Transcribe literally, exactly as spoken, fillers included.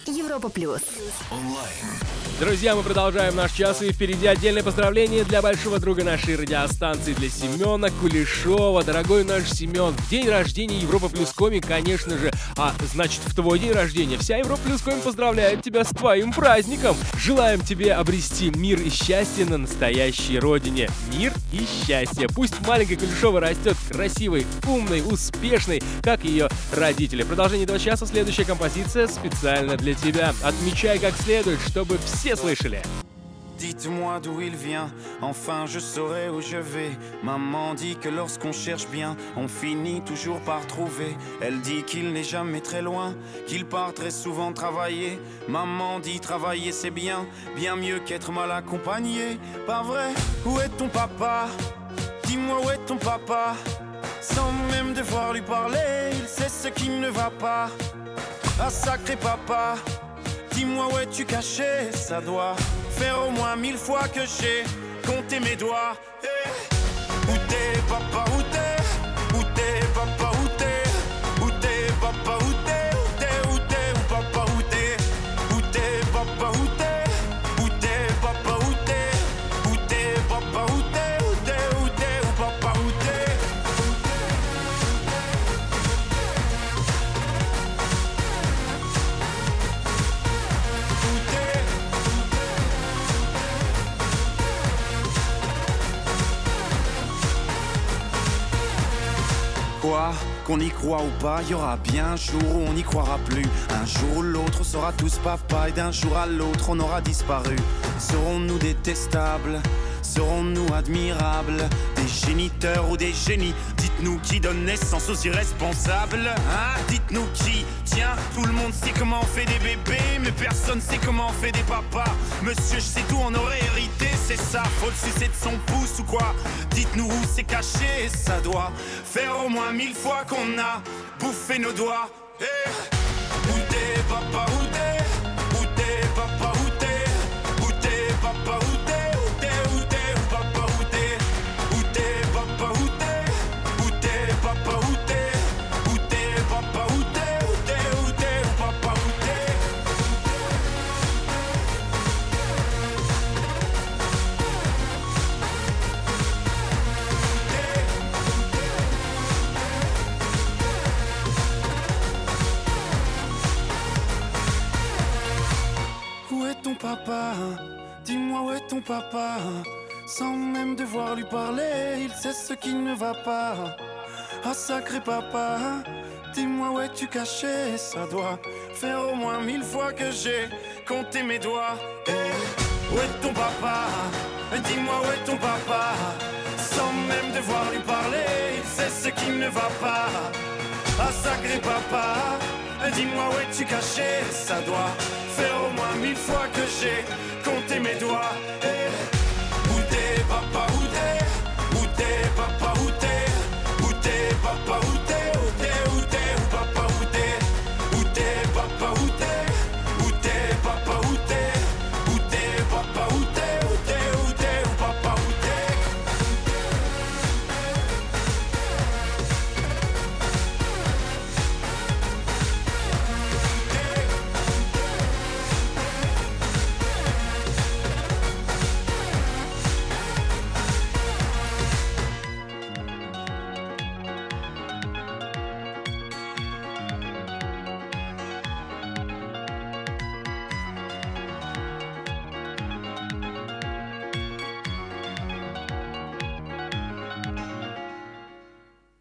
Европа плюс. Друзья, мы продолжаем наш час, и впереди отдельное поздравление для большого друга нашей радиостанции, для Семена Кулешова. Дорогой наш Семен, в день рождения Европа плюс комик, конечно же, а значит, в твой день рождения вся Европа плюс комик поздравляет тебя с твоим праздником. Желаем тебе обрести мир и счастье на настоящей родине. Мир и счастье. Пусть маленькая Кулешова растет красивой, умной, успешной, как ее родители. В продолжении этого часа следующая композиция специально для тебя. Отмечай как следует, чтобы все слышали. Dites-moi d'où il vient, enfin je saurai où je vais. Maman dit que lorsqu'on cherche bien, on finit toujours par trouver. Elle dit qu'il n'est jamais très loin, qu'il part très souvent travailler. Maman dit travailler c'est bien, bien mieux qu'être mal accompagné. Pas vrai? Où est ton papa? Dis-moi où est ton papa? Sans même devoir lui parler, il sait ce qui ne va pas. Ah sacré papa, dis-moi où es-tu caché? Ça doit faire au moins mille fois que j'ai compté mes doigts. Hey. Où t'es papa, où t'es? Où t'es papa, où t'es? Où t'es papa, où t'es? Où t'es, où t'es, où papa, où t'es? Où t'es papa, où t'es? Où t'es papa, où t'es? Où t'es papa, où t'es? Où t'es, où t'es, où papa, où t'es? Quoi? Qu'on y croit ou pas, y aura bien un jour où on n'y croira plus. Un jour ou l'autre, on sera tous papa, et d'un jour à l'autre, on aura disparu. Serons-nous détestables? Serons-nous admirables? Des géniteurs ou des génies? Dites-nous qui donne naissance aux irresponsables, hein? Dites-nous qui? Tiens, tout le monde sait comment on fait des bébés, mais personne sait comment on fait des papas. Monsieur, je sais tout, on aurait hérité, c'est ça. Faut le sucer de son pouce ou quoi? Dites-nous où c'est caché, ça doit faire au moins mille fois qu'on a bouffé nos doigts. Hey. Où t'es papa, où t'es? Où t'es papa, où t'es? Où t'es papa, où t'es? Où t'es, où t'es, où papa, où t'es? Où t'es papa, où t'es? Où t'es papa, où t'es? Où t'es papa, où t'es? Où t'es, où t'es, où papa, où t'es? Où est ton papa? Dis-moi où est ton papa? Sans même devoir lui parler, il sait ce qui ne va pas. Ah sacré papa, dis-moi où es-tu caché? Ça doit faire au moins mille fois que j'ai compté mes doigts. Hey. Où est ton papa? Dis-moi où est ton papa? Sans même devoir lui parler, il sait ce qui ne va pas. Ah sacré papa, dis-moi où es-tu caché? Ça doit faire au moins mille fois que j'ai compté mes doigts. Hey. Où t'es papa, où t'es? Où t'es papa, où t'es?